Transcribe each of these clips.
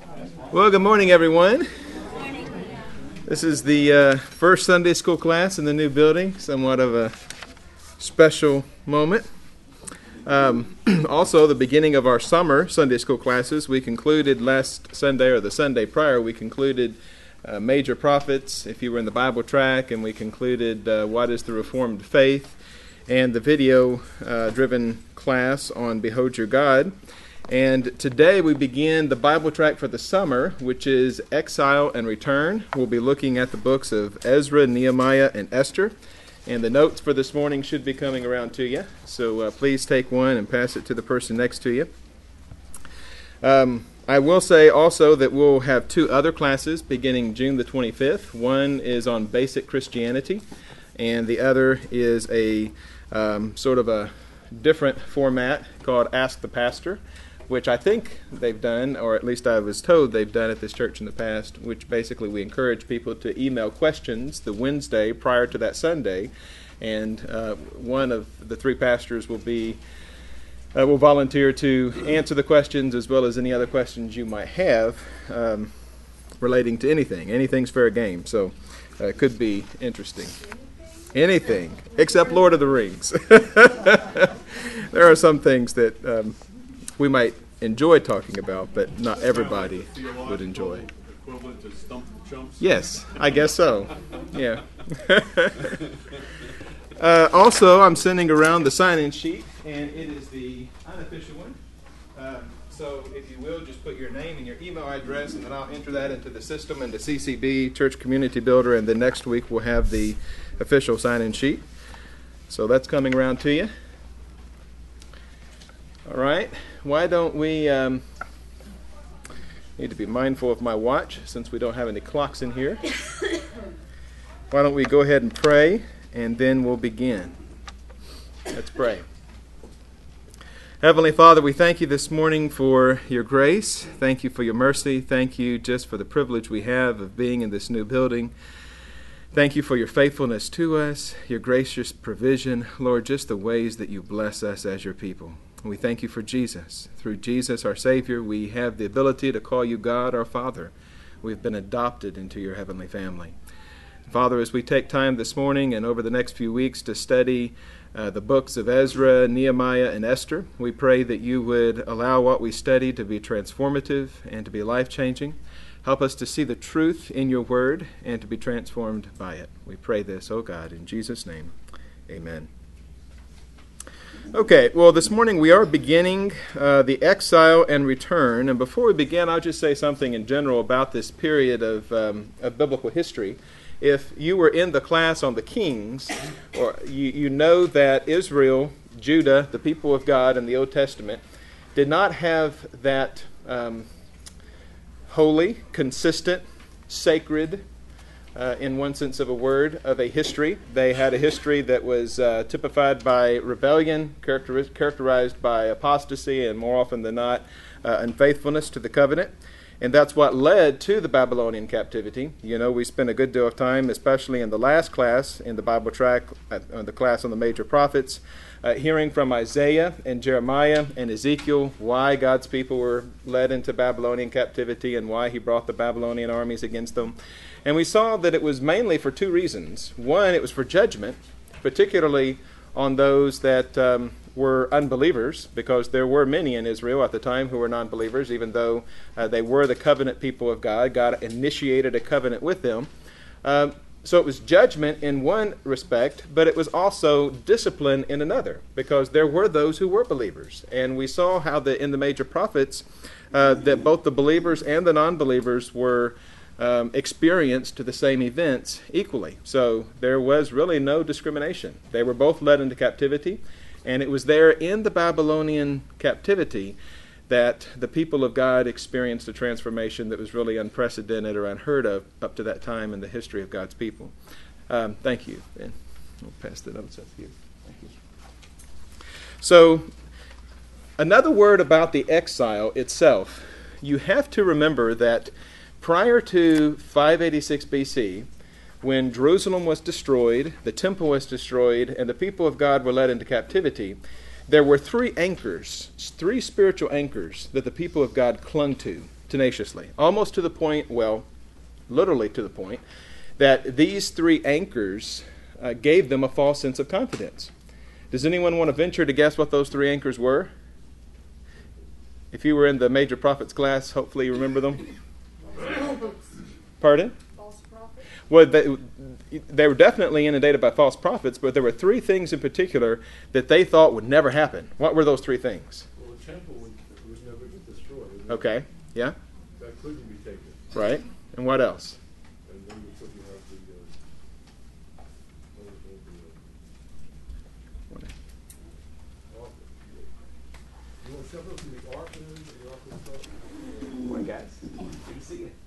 Well, good morning, everyone. This is the first Sunday school class in the new building, somewhat of a special moment. Also, the beginning of our summer Sunday school classes, we concluded last Sunday, or the Sunday prior, we concluded Major Prophets, if you were in the Bible track, and we concluded What is the Reformed Faith, and the video-driven class on Behold Your God. And today we begin the Bible track for the summer, which is Exile and Return. We'll be looking at the books of Ezra, Nehemiah, and Esther. And the notes for this morning should be coming around to you. So please take one and pass it to the person next to you. I will say also that we'll have two other classes beginning June the 25th. One is on basic Christianity, and the other is a sort of a different format called Ask the Pastor, which I think they've done, or at least I was told they've done at this church in the past, which basically we encourage people to email questions the Wednesday prior to that Sunday, and one of the three pastors will volunteer to answer the questions as well as any other questions you might have relating to anything. Anything's fair game, so it could be interesting. Anything, except Lord of the Rings. There are some things that we might enjoy talking about, but not everybody would enjoy. Equivalent to Stump the Chumps? Yes, I guess so. Yeah. Also, I'm sending around the sign-in sheet, and it is the unofficial one. So if you will, just put your name and your email address, and then I'll enter that into the system, into CCB, Church Community Builder, and then next week we'll have the official sign-in sheet. So that's coming around to you. All right. Why don't we need to be mindful of my watch since we don't have any clocks in here. Why don't we go ahead and pray, and then we'll begin. Let's pray. Heavenly Father, we thank you this morning for your grace. Thank you for your mercy. Thank you just for the privilege we have of being in this new building. Thank you for your faithfulness to us, your gracious provision. Lord, just the ways that you bless us as your people. We thank you for Jesus. Through Jesus, our Savior, we have the ability to call you God, our Father. We've been adopted into your heavenly family. Father, as we take time this morning and over the next few weeks to study the books of Ezra, Nehemiah, and Esther, we pray that you would allow what we study to be transformative and to be life-changing. Help us to see the truth in your word and to be transformed by it. We pray this, O God, in Jesus' name. Amen. Okay, well, this morning we are beginning the Exile and Return, and before we begin, I'll just say something in general about this period of biblical history. If you were in the class on the Kings, or you know that Israel, Judah, the people of God in the Old Testament, did not have that holy, consistent, sacred, in one sense of a word, of a history. They had a history that was typified by rebellion, characterized by apostasy, and more often than not, unfaithfulness to the covenant. And that's what led to the Babylonian captivity. You know, we spent a good deal of time, especially in the last class in the Bible track, the class on the major prophets, hearing from Isaiah and Jeremiah and Ezekiel why God's people were led into Babylonian captivity and why he brought the Babylonian armies against them. And we saw that it was mainly for two reasons. One, it was for judgment, particularly on those that were unbelievers, because there were many in Israel at the time who were non-believers, even though they were the covenant people of God. God initiated a covenant with them. So it was judgment in one respect, but it was also discipline in another, because there were those who were believers. And we saw how in the major prophets that both the believers and the non-believers were experienced the same events equally. So there was really no discrimination. They were both led into captivity, and it was there in the Babylonian captivity that the people of God experienced a transformation that was really unprecedented or unheard of up to that time in the history of God's people. Thank you. And we'll pass the notes up to you. Thank you. So, another word about the exile itself. You have to remember that prior to 586 BC, when Jerusalem was destroyed, the temple was destroyed, and the people of God were led into captivity, there were three anchors, three spiritual anchors that the people of God clung to. tenaciously, almost to the point, well, literally to the point, that these three anchors gave them a false sense of confidence. Does anyone want to venture to guess what those three anchors were? If you were in the Major Prophets class, hopefully you remember them. Pardon? False prophets. Well, they were definitely inundated by false prophets, but there were three things in particular that they thought would never happen. What were those three things? Well, the temple was never destroyed. Okay, yeah, That couldn't be taken. right. And what else? And then you put you have the ark. You want to step up to the ark and the ark of the covenant? Morning, guys. Good to see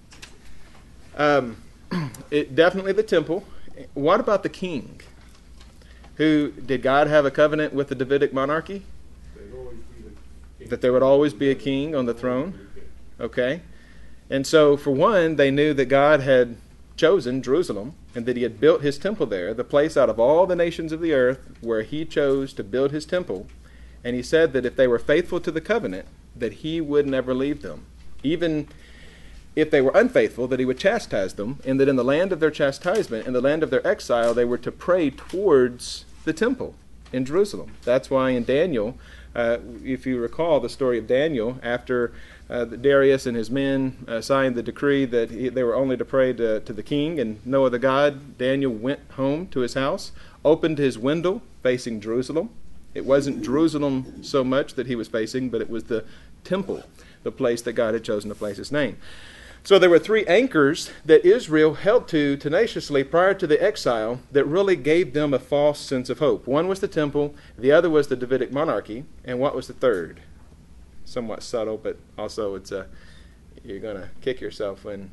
you. Definitely the temple. What about the king? Did God have a covenant with the Davidic monarchy? There'd always be the king. That there would always be a king on the throne? Okay. And so, for one, they knew that God had chosen Jerusalem and that he had built his temple there, the place out of all the nations of the earth where he chose to build his temple. And he said that if they were faithful to the covenant, that he would never leave them. Even if they were unfaithful, that he would chastise them, and that in the land of their chastisement, in the land of their exile, they were to pray towards the temple in Jerusalem. That's why in Daniel, if you recall the story of Daniel, after Darius and his men signed the decree that they were only to pray to the king and no other God, Daniel went home to his house, opened his window facing Jerusalem. It wasn't Jerusalem so much that he was facing, but it was the temple, the place that God had chosen to place his name. So there were three anchors that Israel held to tenaciously prior to the exile that really gave them a false sense of hope. One was the temple, the other was the Davidic monarchy, and what was the third? Somewhat subtle, but also you're going to kick yourself when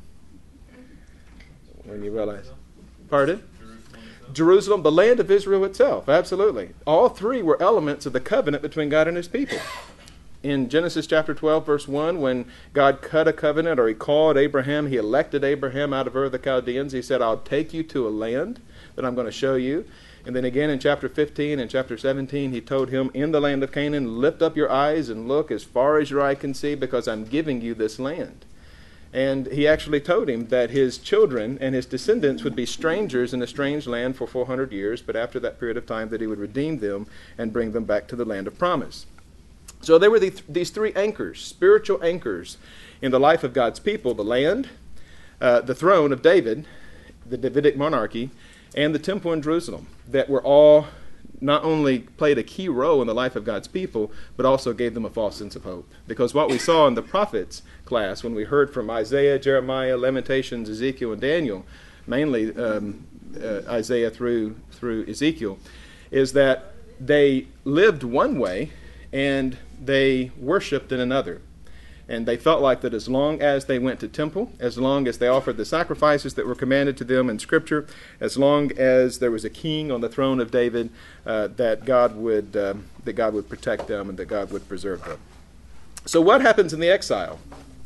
you realize. Pardon? Jerusalem, the land of Israel itself, absolutely. All three were elements of the covenant between God and his people. In Genesis chapter 12, verse 1, when God cut a covenant, or he called Abraham, he elected Abraham out of Ur of the Chaldeans, he said, I'll take you to a land that I'm going to show you. And then again in chapter 15 and chapter 17, he told him, in the land of Canaan, lift up your eyes and look as far as your eye can see, because I'm giving you this land. And he actually told him that his children and his descendants would be strangers in a strange land for 400 years, but after that period of time that he would redeem them and bring them back to the land of promise. So there were these three anchors, spiritual anchors in the life of God's people: the land, the throne of David, the Davidic monarchy, and the temple in Jerusalem, that were all not only played a key role in the life of God's people, but also gave them a false sense of hope. Because what we saw in the prophets class, when we heard from Isaiah, Jeremiah, Lamentations, Ezekiel, and Daniel, mainly Isaiah through Ezekiel, is that they lived one way and they worshipped in another. And they felt like that as long as they went to temple, as long as they offered the sacrifices that were commanded to them in Scripture, as long as there was a king on the throne of David, that God would protect them and that God would preserve them. So what happens in the exile?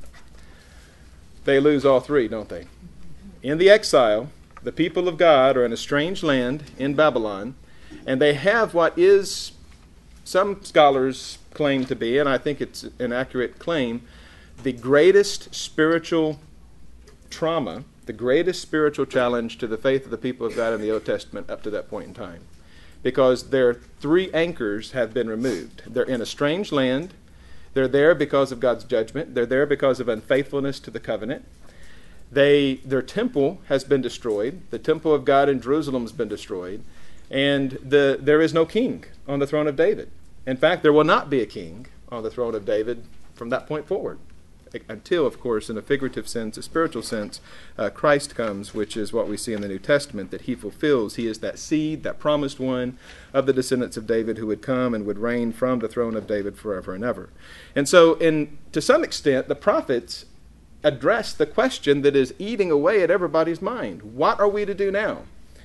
They lose all three, don't they? In the exile, the people of God are in a strange land in Babylon, and they have what is, some scholars claim to be, and I think it's an accurate claim, the greatest spiritual trauma, the greatest spiritual challenge to the faith of the people of God in the Old Testament up to that point in time. Because their three anchors have been removed. They're in a strange land. They're there because of God's judgment. They're there because of unfaithfulness to the covenant. Their temple has been destroyed. The temple of God in Jerusalem has been destroyed. And there is no king on the throne of David. In fact, there will not be a king on the throne of David from that point forward, until, of course, in a figurative sense, a spiritual sense, Christ comes, which is what we see in the New Testament, that he fulfills. He is that seed, that promised one of the descendants of David who would come and would reign from the throne of David forever and ever. And so, to some extent, the prophets address the question that is eating away at everybody's mind. What are we to do now?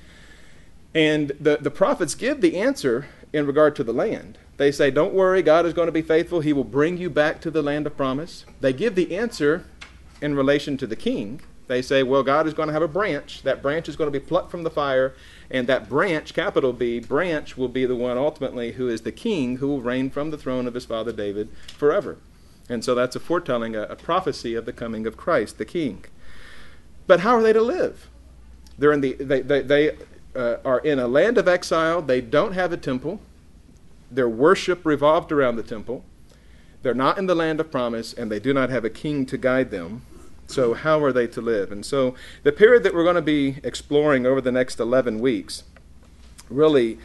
And the prophets give the answer in regard to the land. They say, don't worry, God is going to be faithful. He will bring you back to the land of promise. They give the answer in relation to the king. They say, well, God is going to have a branch. That branch is going to be plucked from the fire. And that branch, capital B, branch, will be the one ultimately who is the king who will reign from the throne of his father David forever. And so that's a foretelling, a prophecy of the coming of Christ, the King. But how are they to live? They're in they are in a land of exile. They don't have a temple. Their worship revolved around the temple. They're not in the land of promise, and they do not have a king to guide them. So how are they to live? And so the period that we're going to be exploring over the next 11 weeks really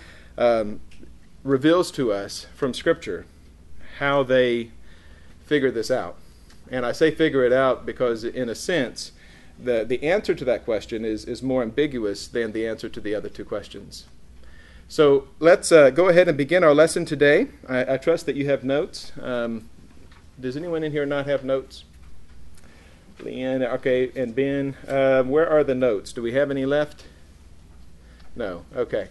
reveals to us from Scripture how they figure this out. And I say figure it out because, in a sense, the answer to that question is more ambiguous than the answer to the other two questions. So let's go ahead and begin our lesson today. I trust that you have notes. Does anyone in here not have notes? Leanne, okay, and Ben, where are the notes? Do we have any left? No, okay.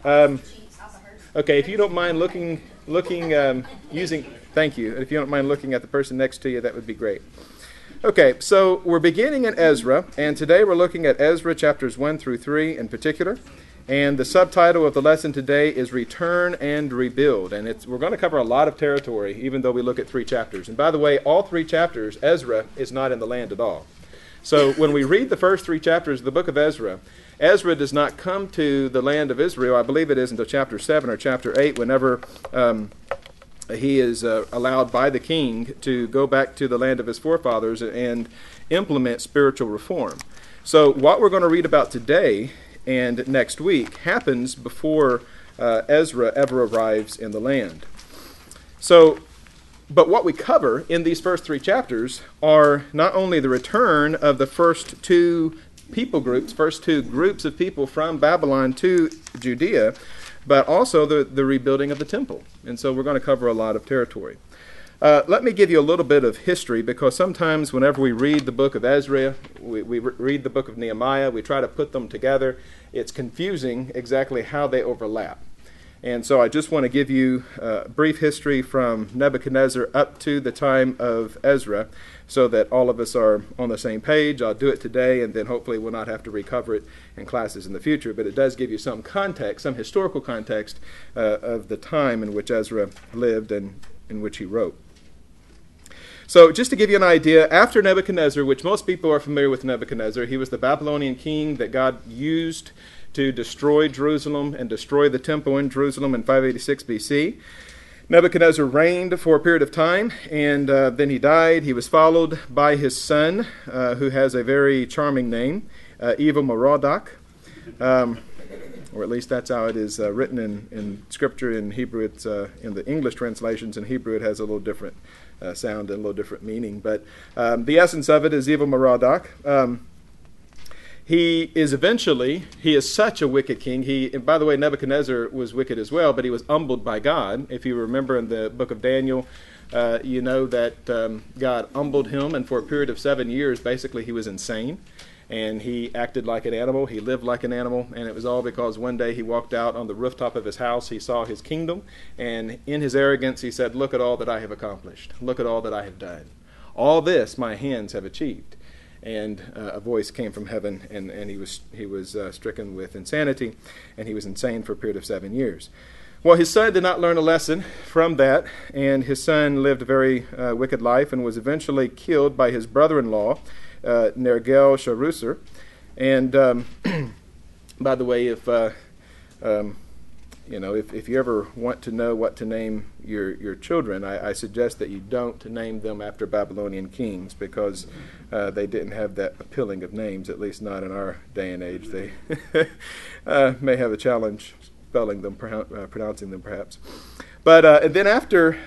Okay, if you don't mind looking, using, thank you. If you don't mind looking at the person next to you, that would be great. Okay, so we're beginning in Ezra, and today we're looking at Ezra chapters 1 through 3 in particular. And the subtitle of the lesson today is Return and Rebuild. And we're going to cover a lot of territory, even though we look at 3 chapters. And by the way, all 3 chapters, Ezra is not in the land at all. So when we read the first 3 chapters of the book of Ezra, Ezra does not come to the land of Israel, I believe it is, until chapter 7 or chapter 8, whenever he is allowed by the king to go back to the land of his forefathers and implement spiritual reform. So what we're going to read about today and next week happens before Ezra ever arrives in the land. So, but what we cover in these first 3 chapters are not only the return of the first 2 people groups, first 2 groups of people from Babylon to Judea, but also the rebuilding of the temple. And so we're going to cover a lot of territory. Let me give you a little bit of history, because sometimes whenever we read the book of Ezra, we read the book of Nehemiah, we try to put them together. It's confusing exactly how they overlap. And so I just want to give you a brief history from Nebuchadnezzar up to the time of Ezra, so that all of us are on the same page. I'll do it today, and then hopefully we'll not have to recover it in classes in the future. But it does give you some context, some historical context of the time in which Ezra lived and in which he wrote. So just to give you an idea, after Nebuchadnezzar, which most people are familiar with Nebuchadnezzar, he was the Babylonian king that God used to destroy Jerusalem and destroy the temple in Jerusalem in 586 BC. Nebuchadnezzar reigned for a period of time, and then he died. He was followed by his son, who has a very charming name, Evil-Merodach, or at least that's how it is written in Scripture. In Hebrew, it's in the English translations. In Hebrew, it has a little different sound and a little different meaning. But the essence of it is Evil-Merodach. He is such a wicked king. And by the way, Nebuchadnezzar was wicked as well, but he was humbled by God. If you remember in the book of Daniel, you know that God humbled him, and for a period of 7 years, basically, he was insane. And he acted like an animal. He lived like an animal. And it was all because one day he walked out on the rooftop of his house. He saw his kingdom. And in his arrogance, he said, "Look at all that I have accomplished. Look at all that I have done. All this my hands have achieved." And a voice came from heaven, and he was stricken with insanity. And he was insane for a period of 7 years. Well, his son did not learn a lesson from that. And his son lived a very wicked life and was eventually killed by his brother-in-law, Nergal-Shareser. And by the way, if you ever want to know what to name your children, I suggest that you don't name them after Babylonian kings, because they didn't have that appealing of names, at least not in our day and age. They may have a challenge spelling them, pronouncing them perhaps. But and then after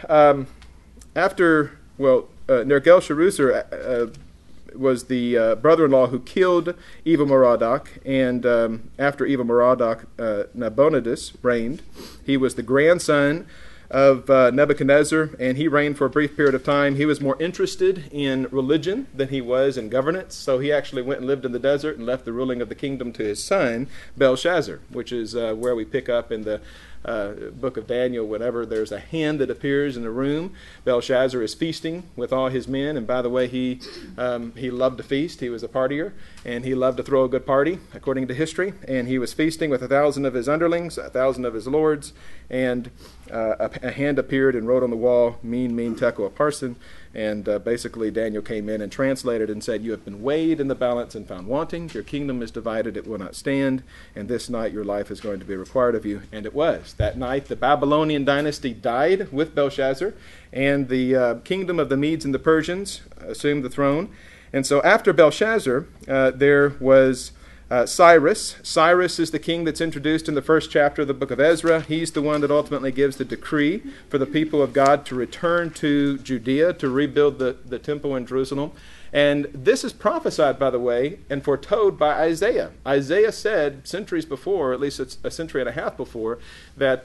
Nergal-Shareser was the brother-in-law who killed Evil-Merodach, and after Evil-Merodach, Nabonidus reigned. He was the grandson of Nebuchadnezzar, and he reigned for a brief period of time. He was more interested in religion than he was in governance, so he actually went and lived in the desert and left the ruling of the kingdom to his son, Belshazzar, which is where we pick up in the book of Daniel. Whenever there's a hand that appears in the room, Belshazzar is feasting with all his men. And by the way, he loved to feast. He was a partier, and he loved to throw a good party, according to history. And he was feasting with 1,000 of his underlings, 1,000 of his lords, and a hand appeared and wrote on the wall, mean tekel upharsin, and basically Daniel came in and translated and said, you have been weighed in the balance and found wanting. Your kingdom is divided, it will not stand, and this night your life is going to be required of you. And it was. That night the Babylonian dynasty died with Belshazzar, and the kingdom of the Medes and the Persians assumed the throne. And so after Belshazzar, there was Cyrus. Cyrus is the king that's introduced in the first chapter of the book of Ezra. He's the one that ultimately gives the decree for the people of God to return to Judea, to rebuild the temple in Jerusalem. And this is prophesied, by the way, and foretold by Isaiah. Isaiah said centuries before, at least a century and a half before, that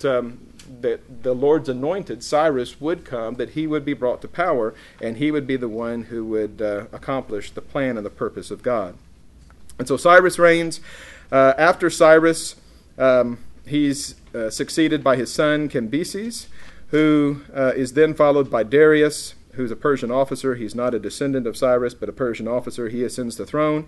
the Lord's anointed, Cyrus, would come, that he would be brought to power, and he would be the one who would accomplish the plan and the purpose of God. And so Cyrus reigns. After Cyrus, he's succeeded by his son Cambyses, who is then followed by Darius, who's a Persian officer. He's not a descendant of Cyrus, but a Persian officer. He ascends the throne.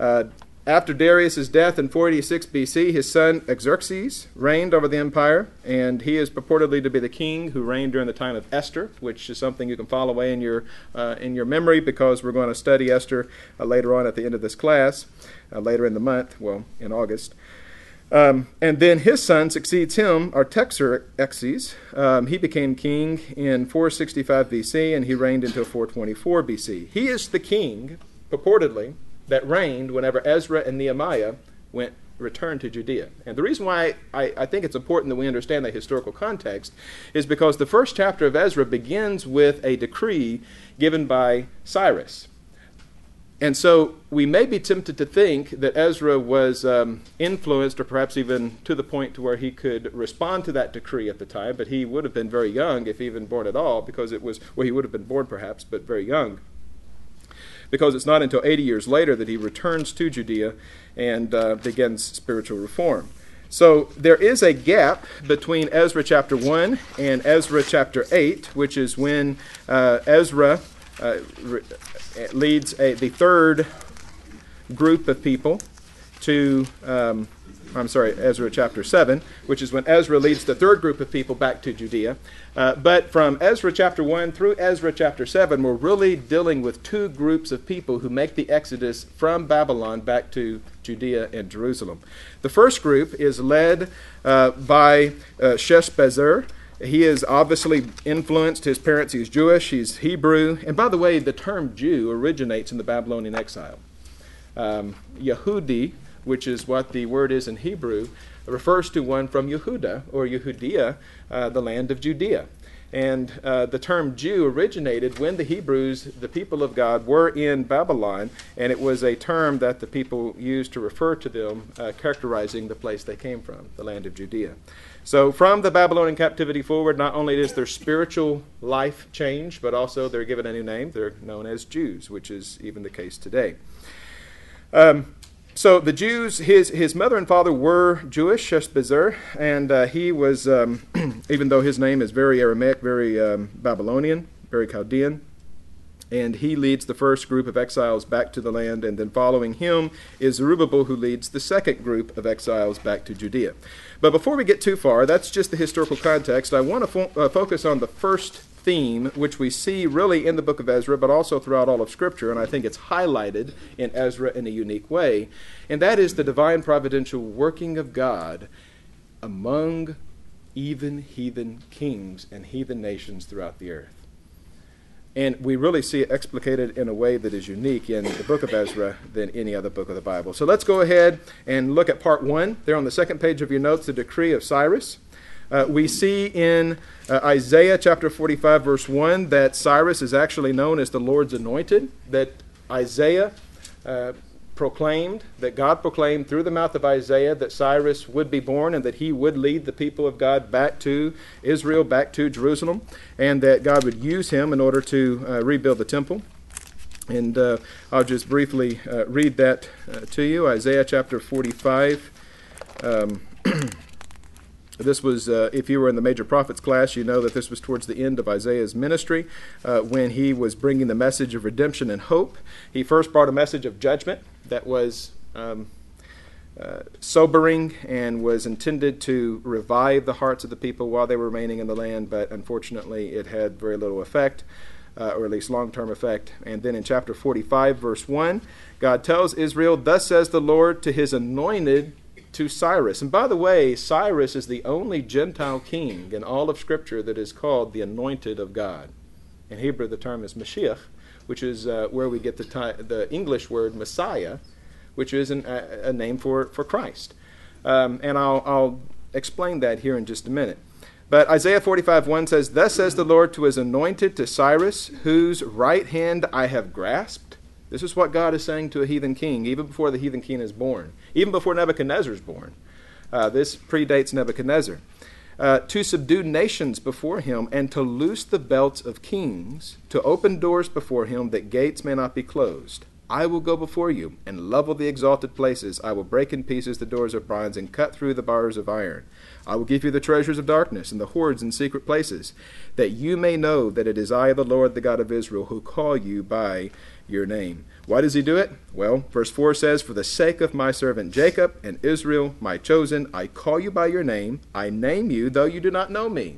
After Darius' death in 486 BC, his son Xerxes reigned over the empire, and he is purportedly to be the king who reigned during the time of Esther, which is something you can file away in your memory, because we're going to study Esther later on at the end of this class, later in the month, well, in August. And then his son succeeds him, Artaxerxes. He became king in 465 BC, and he reigned until 424 BC. He is the king, purportedly, that reigned whenever Ezra and Nehemiah returned to Judea. And the reason why I think it's important that we understand the historical context is because the first chapter of Ezra begins with a decree given by Cyrus. And so we may be tempted to think that Ezra was influenced, or perhaps even to the point to where he could respond to that decree at the time, but he would have been very young, if even born at all, because it was, well, he would have been born perhaps, but very young. Because it's not until 80 years later that he returns to Judea and begins spiritual reform. So there is a gap between Ezra chapter 1 and Ezra chapter 8, which is when Ezra leads the third group of people to, Ezra chapter 7, which is when Ezra leads the third group of people back to Judea. But from Ezra chapter 1 through Ezra chapter 7, we're really dealing with two groups of people who make the exodus from Babylon back to Judea and Jerusalem. The first group is led by Sheshbazzar. He is obviously influenced. His parents, he's Jewish, he's Hebrew. And by the way, the term Jew originates in the Babylonian exile. Yehudi, which is what the word is in Hebrew, refers to one from Yehuda, or Yehudia, the land of Judea. And the term Jew originated when the Hebrews, the people of God, were in Babylon, and it was a term that the people used to refer to them, characterizing the place they came from, the land of Judea. So from the Babylonian captivity forward, not only is their spiritual life changed, but also they're given a new name. They're known as Jews, which is even the case today. So the Jews, his mother and father were Jewish, Sheshbazzar, and he was, even though his name is very Aramaic, very Babylonian, very Chaldean, and he leads the first group of exiles back to the land, and then following him is Zerubbabel, who leads the second group of exiles back to Judea. But before we get too far, that's just the historical context. I want to focus on the first theme, which we see really in the book of Ezra, but also throughout all of Scripture, and I think it's highlighted in Ezra in a unique way, and that is the divine providential working of God among even heathen kings and heathen nations throughout the earth. And we really see it explicated in a way that is unique in the book of Ezra than any other book of the Bible. So let's go ahead and look at part 1. There on the second page of your notes, the decree of Cyrus. We see in Isaiah chapter 45, verse 1, that Cyrus is actually known as the Lord's anointed, that Isaiah proclaimed, that God proclaimed through the mouth of Isaiah that Cyrus would be born and that he would lead the people of God back to Israel, back to Jerusalem, and that God would use him in order to rebuild the temple. And I'll just briefly read that to you. Isaiah chapter 45. This was, if you were in the Major Prophets class, you know that this was towards the end of Isaiah's ministry when he was bringing the message of redemption and hope. He first brought a message of judgment that was sobering and was intended to revive the hearts of the people while they were remaining in the land, but unfortunately it had very little effect, or at least long-term effect. And then in chapter 45, verse 1, God tells Israel, "Thus says the Lord to his anointed, to Cyrus." And by the way, Cyrus is the only Gentile king in all of Scripture that is called the anointed of God. In Hebrew, the term is Mashiach, which is where we get the English word Messiah, which is a name for Christ. And I'll explain that here in just a minute. But Isaiah 45:1 says, "Thus says the Lord to his anointed, to Cyrus, whose right hand I have grasped." This is what God is saying to a heathen king, even before the heathen king is born, even before Nebuchadnezzar is born. This predates Nebuchadnezzar. To subdue nations before him, and to loose the belts of kings, to open doors before him, that gates may not be closed. I will go before you, and level the exalted places. I will break in pieces the doors of bronze, and cut through the bars of iron. I will give you the treasures of darkness, and the hoards in secret places, that you may know that it is I, the Lord, the God of Israel, who call you by your name. Why does he do it? Well, verse 4 says, "For the sake of my servant Jacob and Israel, my chosen, I call you by your name. I name you, though you do not know me.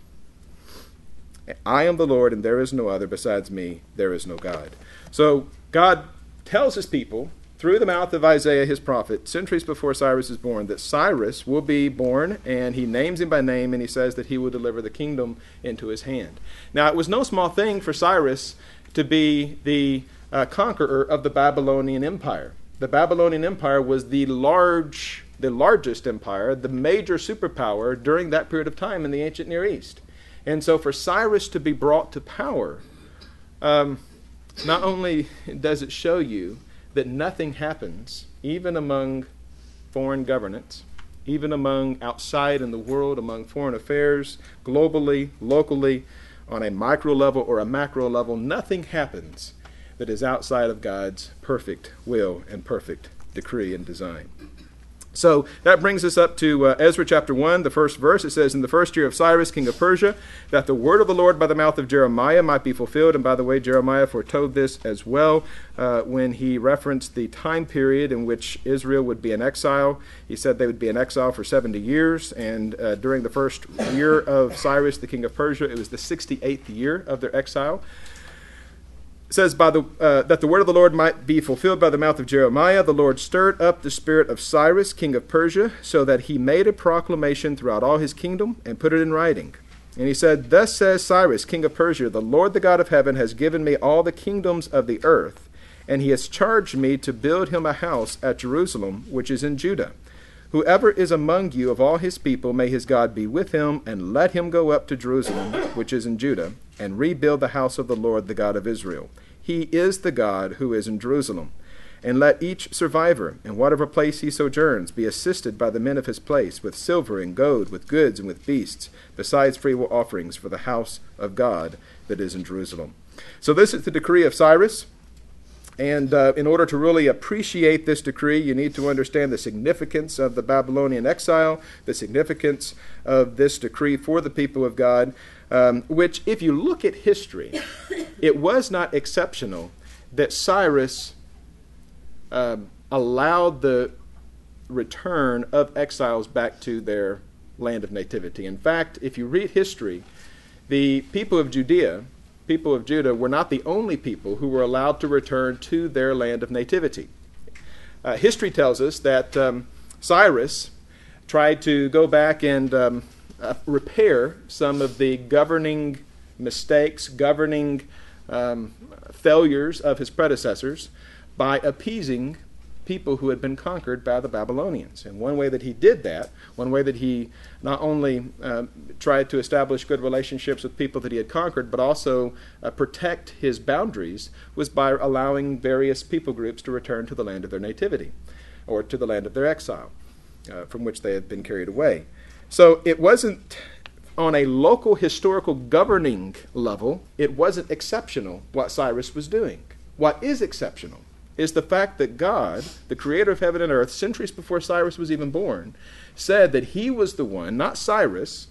I am the Lord, and there is no other. Besides me, there is no God." So God tells his people, through the mouth of Isaiah, his prophet, centuries before Cyrus is born, that Cyrus will be born, and he names him by name, and he says that he will deliver the kingdom into his hand. Now, it was no small thing for Cyrus to be the conqueror of the Babylonian Empire. The Babylonian Empire was the largest empire, the major superpower during that period of time in the ancient Near East. And so for Cyrus to be brought to power, not only does it show you that nothing happens, even among foreign governance, even among outside in the world, among foreign affairs, globally, locally, on a micro level or a macro level, nothing happens that is outside of God's perfect will and perfect decree and design. So that brings us up to Ezra chapter 1, the first verse. It says, "In the first year of Cyrus, king of Persia, that the word of the Lord by the mouth of Jeremiah might be fulfilled." And by the way, Jeremiah foretold this as well when he referenced the time period in which Israel would be in exile. He said they would be in exile for 70 years. And during the first year of Cyrus, the king of Persia, it was the 68th year of their exile. It says, that the word of the Lord might be fulfilled by the mouth of Jeremiah, the Lord stirred up the spirit of Cyrus, king of Persia, so that he made a proclamation throughout all his kingdom and put it in writing. And he said, "Thus says Cyrus, king of Persia, the Lord, the God of heaven, has given me all the kingdoms of the earth, and he has charged me to build him a house at Jerusalem, which is in Judah. Whoever is among you of all his people, may his God be with him, and let him go up to Jerusalem, which is in Judah, and rebuild the house of the Lord, the God of Israel. He is the God who is in Jerusalem. And let each survivor, in whatever place he sojourns, be assisted by the men of his place, with silver and gold, with goods and with beasts, besides freewill offerings for the house of God that is in Jerusalem." So this is the decree of Cyrus. And in order to really appreciate this decree, you need to understand the significance of the Babylonian exile, the significance of this decree for the people of God, which, if you look at history, it was not exceptional that Cyrus allowed the return of exiles back to their land of nativity. In fact, if you read history, the people of Judah were not the only people who were allowed to return to their land of nativity. History tells us that Cyrus tried to go back and repair some of the governing mistakes, governing failures of his predecessors by appeasing people who had been conquered by the Babylonians. And one way that he did that, one way that he not only tried to establish good relationships with people that he had conquered, but also protect his boundaries, was by allowing various people groups to return to the land of their nativity, or to the land of their exile, from which they had been carried away. So it wasn't, on a local historical governing level, it wasn't exceptional what Cyrus was doing. What is exceptional is the fact that God, the creator of heaven and earth, centuries before Cyrus was even born, said that he was the one, not Cyrus,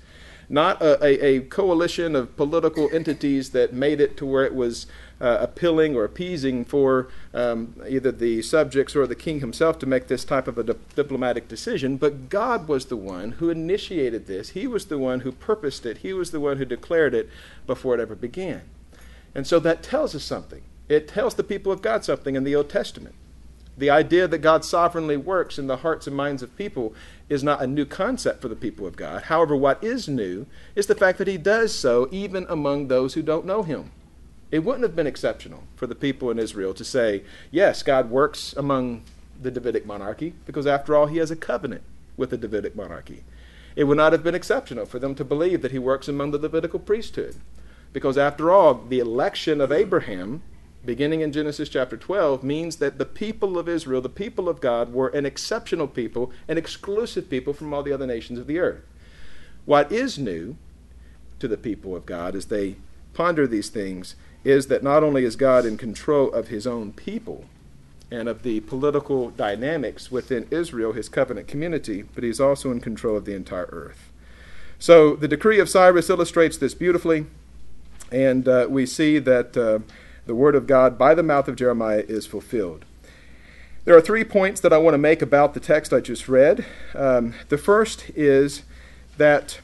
not a coalition of political entities that made it to where it was appealing or appeasing for either the subjects or the king himself to make this type of a diplomatic decision, but God was the one who initiated this. He was the one who purposed it. He was the one who declared it before it ever began. And so that tells us something. It tells the people of God something in the Old Testament. The idea that God sovereignly works in the hearts and minds of people is not a new concept for the people of God. However, what is new is the fact that he does so even among those who don't know him. It wouldn't have been exceptional for the people in Israel to say, yes, God works among the Davidic monarchy, because after all, he has a covenant with the Davidic monarchy. It would not have been exceptional for them to believe that he works among the Levitical priesthood, because after all, the election of Abraham, beginning in Genesis chapter 12, means that the people of Israel, the people of God, were an exceptional people, an exclusive people from all the other nations of the earth. What is new to the people of God as they ponder these things is that not only is God in control of his own people and of the political dynamics within Israel, his covenant community, but he's also in control of the entire earth. So the decree of Cyrus illustrates this beautifully, and we see that the word of God by the mouth of Jeremiah is fulfilled. There are 3 points that I want to make about the text I just read. The first is that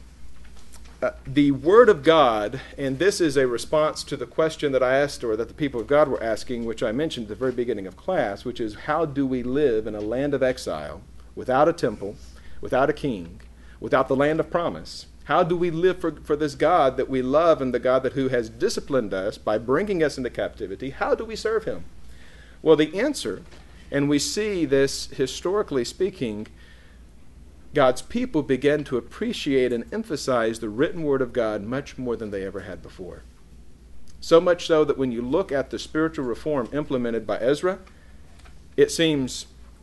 the word of God, and this is a response to the question that I asked, or that the people of God were asking, which I mentioned at the very beginning of class, which is, how do we live in a land of exile, without a temple, without a king, without the land of promise? How do we live for this God that we love, and the God who has disciplined us by bringing us into captivity? How do we serve him? Well, the answer, and we see this historically speaking, God's people began to appreciate and emphasize the written word of God much more than they ever had before. So much so that when you look at the spiritual reform implemented by Ezra, it seems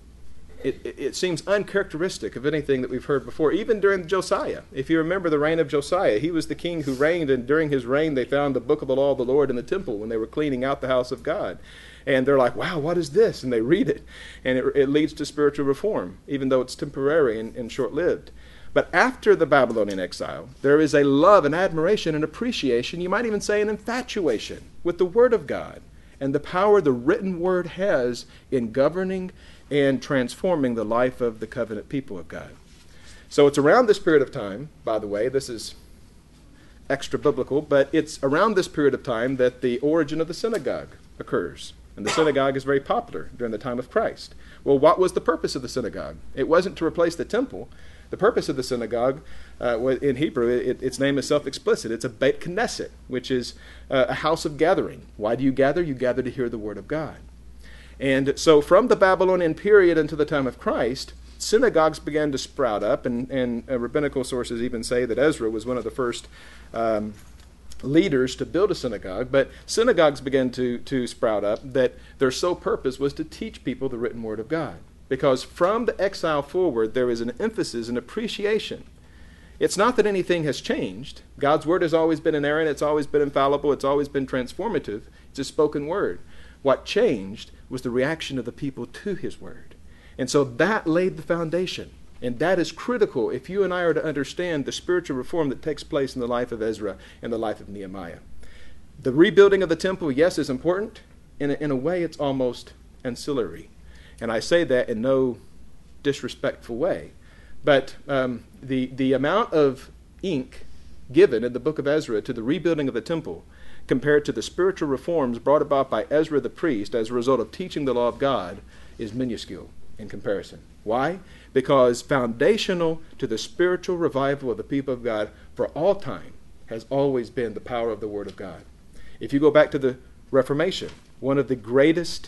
uncharacteristic of anything that we've heard before, even during Josiah. If you remember the reign of Josiah, he was the king who reigned, and during his reign they found the book of the law of the Lord in the temple when they were cleaning out the house of God. And they're like, wow, what is this? And they read it, and it leads to spiritual reform, even though it's temporary and short-lived. But after the Babylonian exile, there is a love and admiration and appreciation, you might even say an infatuation, with the Word of God and the power the written Word has in governing and transforming the life of the covenant people of God. So it's around this period of time, by the way, this is extra biblical, but it's around this period of time that the origin of the synagogue occurs. And the synagogue is very popular during the time of Christ. Well, what was the purpose of the synagogue? It wasn't to replace the temple. The purpose of the synagogue, in Hebrew, its name is self-explicit. It's a Beit Knesset, which is a house of gathering. Why do you gather? You gather to hear the word of God. And so from the Babylonian period until the time of Christ, synagogues began to sprout up, and rabbinical sources even say that Ezra was one of the first leaders to build a synagogue, but synagogues began to sprout up that their sole purpose was to teach people the written word of God. Because from the exile forward, there is an emphasis and appreciation. It's not that anything has changed. God's word has always been inerrant, it's always been infallible, it's always been transformative. It's a spoken word. What changed was the reaction of the people to his word. And so that laid the foundation. And that is critical if you and I are to understand the spiritual reform that takes place in the life of Ezra and the life of Nehemiah. The rebuilding of the temple, yes, is important. In a way, it's almost ancillary. And I say that in no disrespectful way. But the amount of ink given in the book of Ezra to the rebuilding of the temple compared to the spiritual reforms brought about by Ezra the priest as a result of teaching the law of God is minuscule in comparison. Why? Because foundational to the spiritual revival of the people of God for all time has always been the power of the Word of God. If you go back to the Reformation, one of the greatest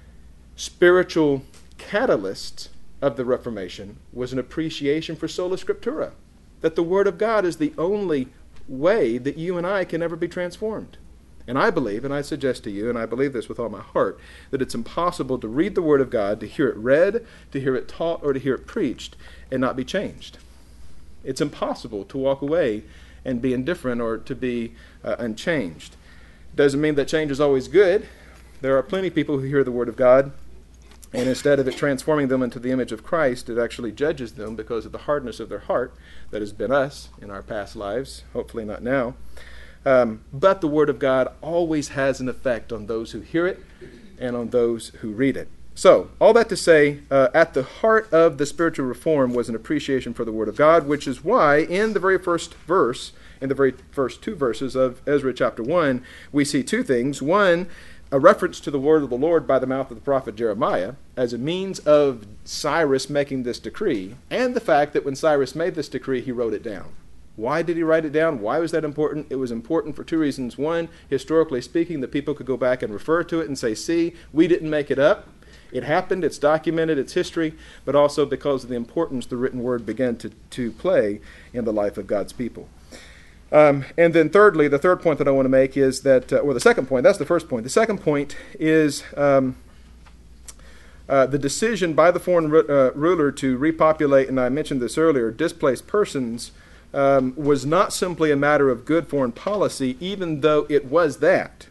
spiritual catalysts of the Reformation was an appreciation for sola scriptura, that the Word of God is the only way that you and I can ever be transformed. And I believe, and I suggest to you, and I believe this with all my heart, that it's impossible to read the Word of God, to hear it read, to hear it taught, or to hear it preached, and not be changed. It's impossible to walk away and be indifferent or to be unchanged. Doesn't mean that change is always good. There are plenty of people who hear the Word of God And instead of it transforming them into the image of Christ, it actually judges them because of the hardness of their heart that has been us in our past lives, hopefully not now. But the Word of God always has an effect on those who hear it and on those who read it. So, all that to say, at the heart of the spiritual reform was an appreciation for the Word of God, which is why in the very first verse, in the very first two verses of Ezra chapter 1, we see two things. One, a reference to the word of the Lord by the mouth of the prophet Jeremiah as a means of Cyrus making this decree, and the fact that when Cyrus made this decree, he wrote it down. Why did he write it down? Why was that important? It was important for two reasons. One, historically speaking, the people could go back and refer to it and say, see, we didn't make it up. It happened, it's documented, it's history, but also because of the importance the written word began to play in the life of God's people. And then thirdly, the third point that I want to make is that, or the second point, that's the first point. The second point is the decision by the foreign ruler to repopulate, and I mentioned this earlier, displaced persons was not simply a matter of good foreign policy, even though it was that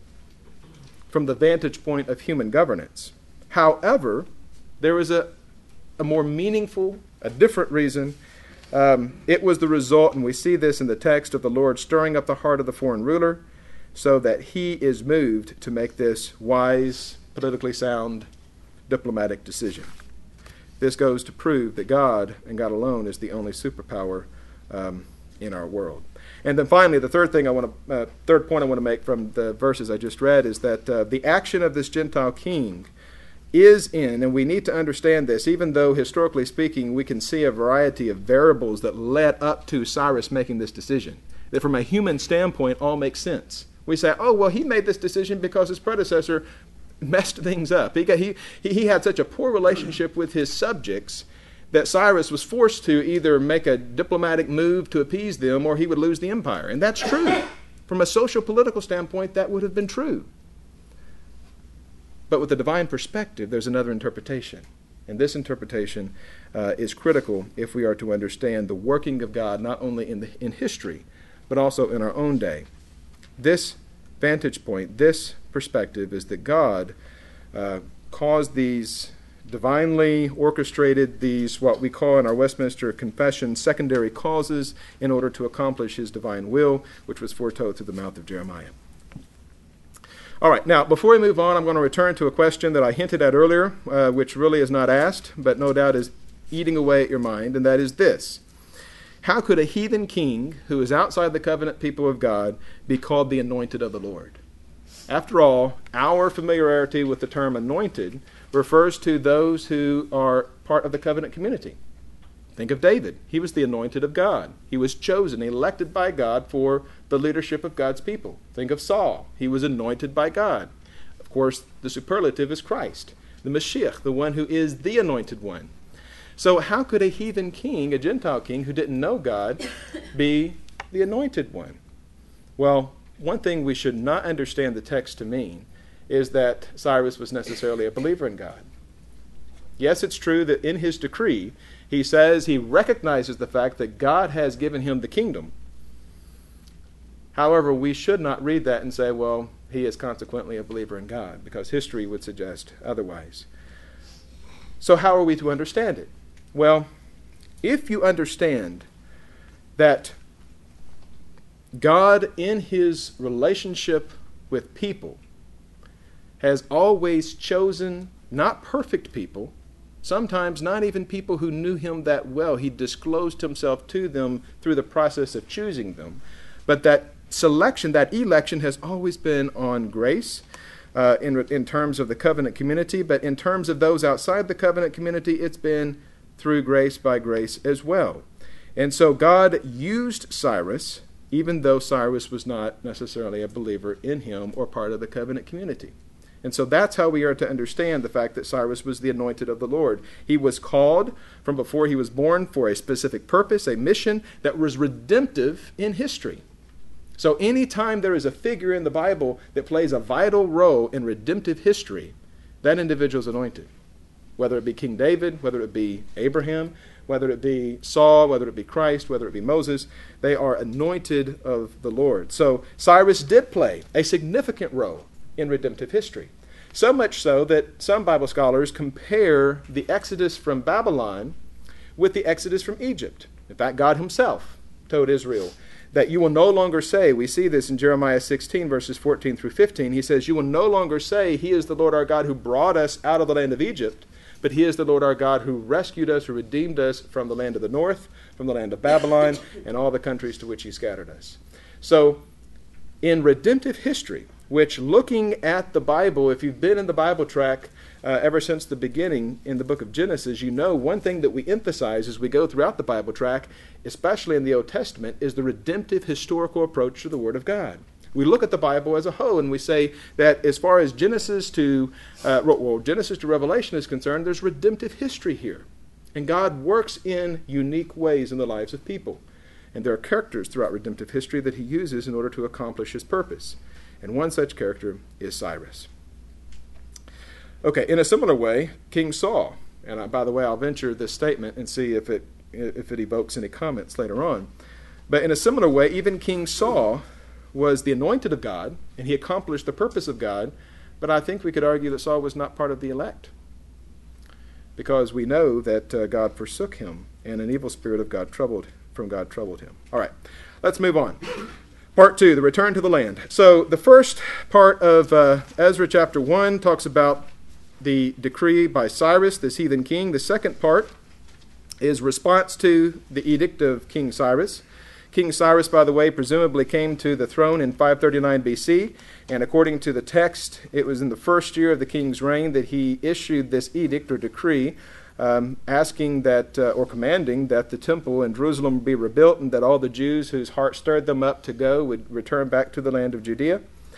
from the vantage point of human governance. However, there was a more meaningful, a different reason. It was the result, and we see this in the text, of the Lord stirring up the heart of the foreign ruler so that he is moved to make this wise, politically sound, diplomatic decision. This goes to prove that God, and God alone, is the only superpower in our world. And then finally, the third point I want to make from the verses I just read is that the action of this Gentile king is in, and we need to understand this, even though historically speaking we can see a variety of variables that led up to Cyrus making this decision, that from a human standpoint all makes sense. We say, oh, well, he made this decision because his predecessor messed things up. He had such a poor relationship with his subjects that Cyrus was forced to either make a diplomatic move to appease them or he would lose the empire. And that's true. From a social political standpoint, that would have been true. But with the divine perspective, there's another interpretation. And this interpretation is critical if we are to understand the working of God, not only in history, but also in our own day. This vantage point, this perspective, is that God caused these divinely orchestrated, these what we call in our Westminster Confession secondary causes in order to accomplish his divine will, which was foretold through the mouth of Jeremiah. All right, now, before we move on, I'm going to return to a question that I hinted at earlier, which really is not asked, but no doubt is eating away at your mind, and that is this. How could a heathen king who is outside the covenant people of God be called the anointed of the Lord? After all, our familiarity with the term anointed refers to those who are part of the covenant community. Think of David. He was the anointed of God. He was chosen, elected by God for the leadership of God's people. Think of Saul. He was anointed by God. Of course, the superlative is Christ, the Mashiach, the one who is the anointed one. So how could a heathen king, a Gentile king who didn't know God, be the anointed one? Well, one thing we should not understand the text to mean is that Cyrus was necessarily a believer in God. Yes, it's true that in his decree, he says he recognizes the fact that God has given him the kingdom. However, we should not read that and say, well, he is consequently a believer in God, because history would suggest otherwise. So how are we to understand it? Well, if you understand that God in his relationship with people has always chosen not perfect people, sometimes not even people who knew him that well. He disclosed himself to them through the process of choosing them. But that selection, that election has always been on grace in terms of the covenant community. But in terms of those outside the covenant community, it's been through grace by grace as well. And so God used Cyrus, even though Cyrus was not necessarily a believer in him or part of the covenant community. And so that's how we are to understand the fact that Cyrus was the anointed of the Lord. He was called from before he was born for a specific purpose, a mission that was redemptive in history. So anytime there is a figure in the Bible that plays a vital role in redemptive history, that individual is anointed. Whether it be King David, whether it be Abraham, whether it be Saul, whether it be Christ, whether it be Moses, they are anointed of the Lord. So Cyrus did play a significant role in redemptive history. So much so that some Bible scholars compare the Exodus from Babylon with the Exodus from Egypt. In fact, God himself told Israel that you will no longer say, we see this in Jeremiah 16, verses 14 through 15. He says, you will no longer say, he is the Lord our God who brought us out of the land of Egypt, but he is the Lord our God who rescued us, who redeemed us from the land of the north, from the land of Babylon, and all the countries to which he scattered us. So, in redemptive history, which looking at the Bible, if you've been in the Bible track ever since the beginning in the book of Genesis, you know one thing that we emphasize as we go throughout the Bible track, especially in the Old Testament, is the redemptive historical approach to the Word of God. We look at the Bible as a whole and we say that as far as Genesis to Revelation is concerned, there's redemptive history here. And God works in unique ways in the lives of people. And there are characters throughout redemptive history that he uses in order to accomplish his purpose. And one such character is Cyrus. Okay, in a similar way, King Saul, and by the way, I'll venture this statement and see if it evokes any comments later on. But in a similar way, even King Saul was the anointed of God, and he accomplished the purpose of God, but I think we could argue that Saul was not part of the elect, because we know that God forsook him, and an evil spirit of God troubled him. All right, let's move on. Part 2, the return to the land. So the first part of Ezra chapter 1 talks about the decree by Cyrus, this heathen king. The second part is response to the edict of King Cyrus. King Cyrus, by the way, presumably came to the throne in 539 BC, and according to the text, it was in the first year of the king's reign that he issued this edict or decree asking that, or commanding that the temple in Jerusalem be rebuilt and that all the Jews whose heart stirred them up to go would return back to the land of Judea.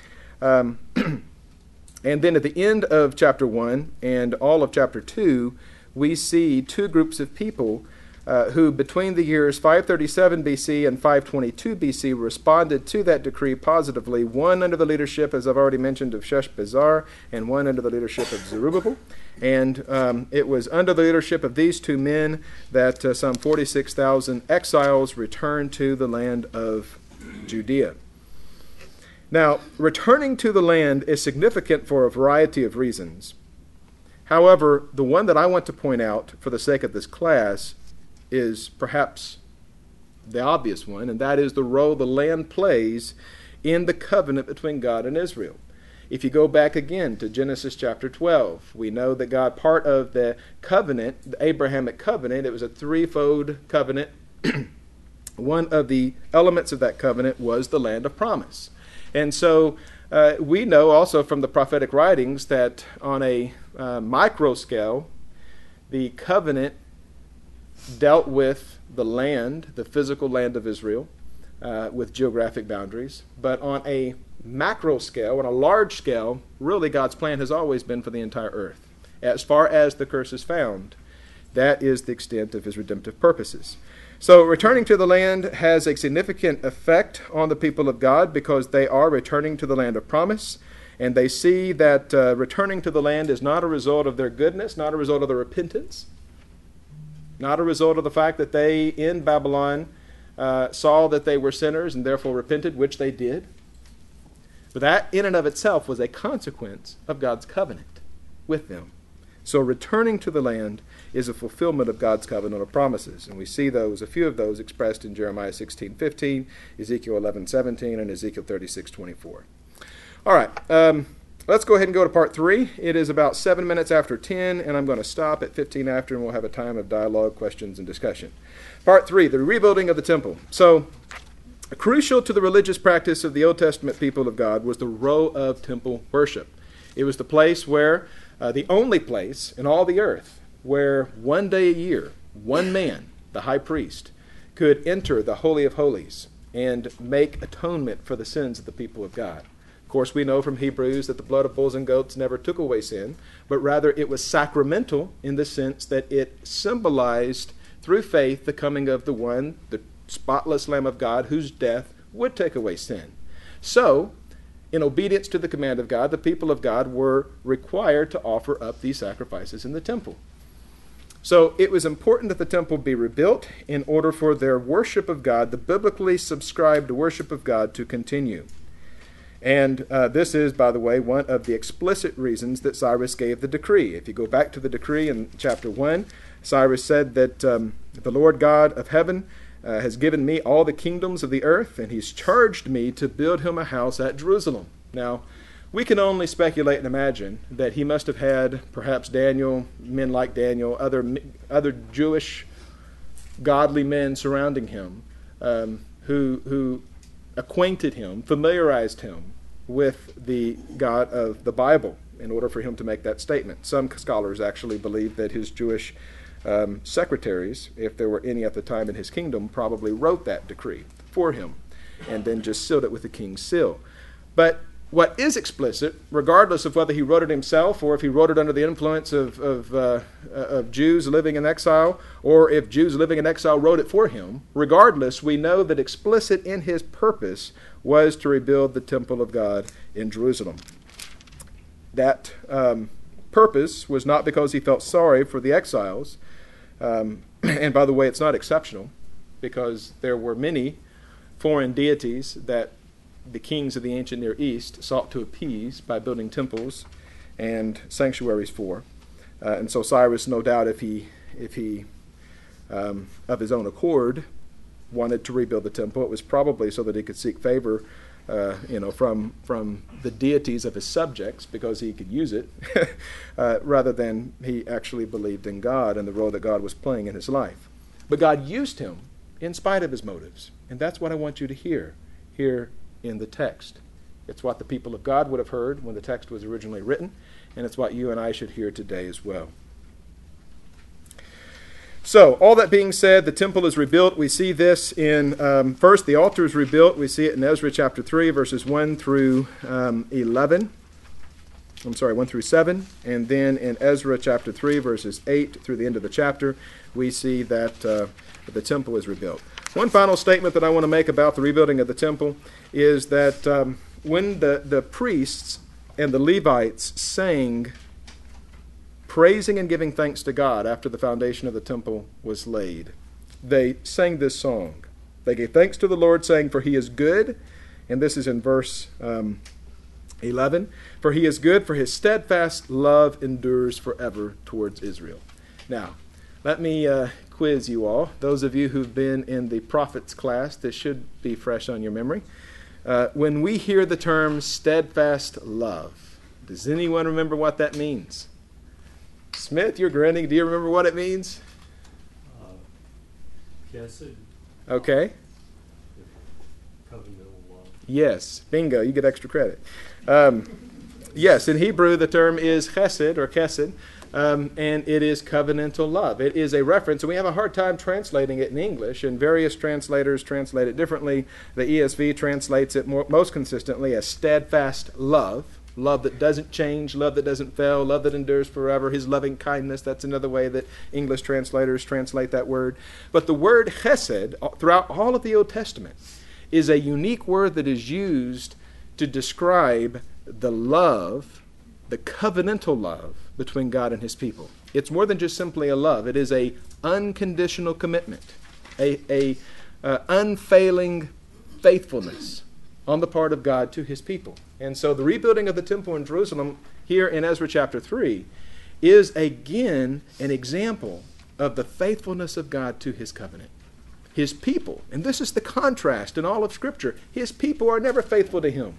And then at the end of chapter 1 and all of chapter 2, we see two groups of people who between the years 537 BC and 522 BC responded to that decree positively, one under the leadership, as I've already mentioned, of Sheshbazzar, and one under the leadership of Zerubbabel. And it was under the leadership of these two men that some 46,000 exiles returned to the land of Judea. Now, returning to the land is significant for a variety of reasons. However, the one that I want to point out for the sake of this class is perhaps the obvious one, and that is the role the land plays in the covenant between God and Israel. If you go back again to Genesis chapter 12, we know that God, part of the covenant, the Abrahamic covenant, it was a threefold covenant. One of the elements of that covenant was the land of promise. And so we know also from the prophetic writings that on a micro scale, the covenant dealt with the land, the physical land of Israel, with geographic boundaries. But on a macro scale, on a large scale, really God's plan has always been for the entire earth. As far as the curse is found, that is the extent of his redemptive purposes. So returning to the land has a significant effect on the people of God because they are returning to the land of promise, and they see that returning to the land is not a result of their goodness, not a result of their repentance, not a result of the fact that they in Babylon saw that they were sinners and therefore repented, which they did. But that in and of itself was a consequence of God's covenant with them. So returning to the land is a fulfillment of God's covenantal promises. And we see those, a few of those expressed in Jeremiah 16:15, Ezekiel 11:17, and Ezekiel 36:24. All right, let's go ahead and go to part 3. It is about 7 minutes after 10, and I'm going to stop at 15 after, and we'll have a time of dialogue, questions, and discussion. Part 3, the rebuilding of the temple. So, crucial to the religious practice of the Old Testament people of God was the row of temple worship. It was the place where, the only place in all the earth, where one day a year, one man, the high priest, could enter the Holy of Holies and make atonement for the sins of the people of God. Of course, we know from Hebrews that the blood of bulls and goats never took away sin, but rather it was sacramental in the sense that it symbolized, through faith, the coming of the one, the spotless Lamb of God, whose death would take away sin. So, in obedience to the command of God, the people of God were required to offer up these sacrifices in the temple. So it was important that the temple be rebuilt in order for their worship of God, the biblically subscribed worship of God, to continue. And this is, by the way, one of the explicit reasons that Cyrus gave the decree. If you go back to the decree in chapter 1, Cyrus said that the Lord God of heaven has given me all the kingdoms of the earth, and he's charged me to build him a house at Jerusalem. Now, we can only speculate and imagine that he must have had perhaps Daniel, men like Daniel, other Jewish godly men surrounding him who acquainted him, familiarized him with the God of the Bible in order for him to make that statement. Some scholars actually believe that his Jewish secretaries, if there were any at the time in his kingdom, probably wrote that decree for him and then just sealed it with the king's seal. But what is explicit, regardless of whether he wrote it himself or if he wrote it under the influence of Jews living in exile, or if Jews living in exile wrote it for him, regardless, we know that explicit in his purpose was to rebuild the temple of God in Jerusalem. That purpose was not because he felt sorry for the exiles. And by the way, it's not exceptional, because there were many foreign deities that the kings of the ancient Near East sought to appease by building temples and sanctuaries for. And so Cyrus, no doubt, if he of his own accord wanted to rebuild the temple, it was probably so that he could seek favor from the deities of his subjects, because he could use it, rather than he actually believed in God and the role that God was playing in his life. But God used him in spite of his motives. And that's what I want you to hear here in the text. It's what the people of God would have heard when the text was originally written, and it's what you and I should hear today as well. So, all that being said, the temple is rebuilt. We see this in, first, the altar is rebuilt. We see it in Ezra chapter 3, verses 1 through 11. 1 through 7. And then in Ezra chapter 3, verses 8 through the end of the chapter, we see that the temple is rebuilt. One final statement that I want to make about the rebuilding of the temple is that when the priests and the Levites sang, praising and giving thanks to God after the foundation of the temple was laid, they sang this song. They gave thanks to the Lord, saying, "For he is good," and this is in verse 11, "For he is good, for his steadfast love endures forever towards Israel." Now, let me quiz you all. Those of you who've been in the prophets class, this should be fresh on your memory. When we hear the term steadfast love, does anyone remember what that means? Smith, you're grinning. Do you remember what it means? Chesed. Okay. Covenantal love. Yes. Bingo. You get extra credit. Yes, in Hebrew the term is chesed or kesed, and it is covenantal love. It is a reference, and we have a hard time translating it in English, and various translators translate it differently. The ESV translates it most consistently as steadfast love. Love that doesn't change, love that doesn't fail, love that endures forever, his loving kindness. That's another way that English translators translate that word. But the word chesed, throughout all of the Old Testament, is a unique word that is used to describe the love, the covenantal love between God and his people. It's more than just simply a love. It is a unconditional commitment, a unfailing faithfulness on the part of God to his people. And so the rebuilding of the temple in Jerusalem here in Ezra chapter 3 is again an example of the faithfulness of God to his covenant. His people, and this is the contrast in all of Scripture, his people are never faithful to him.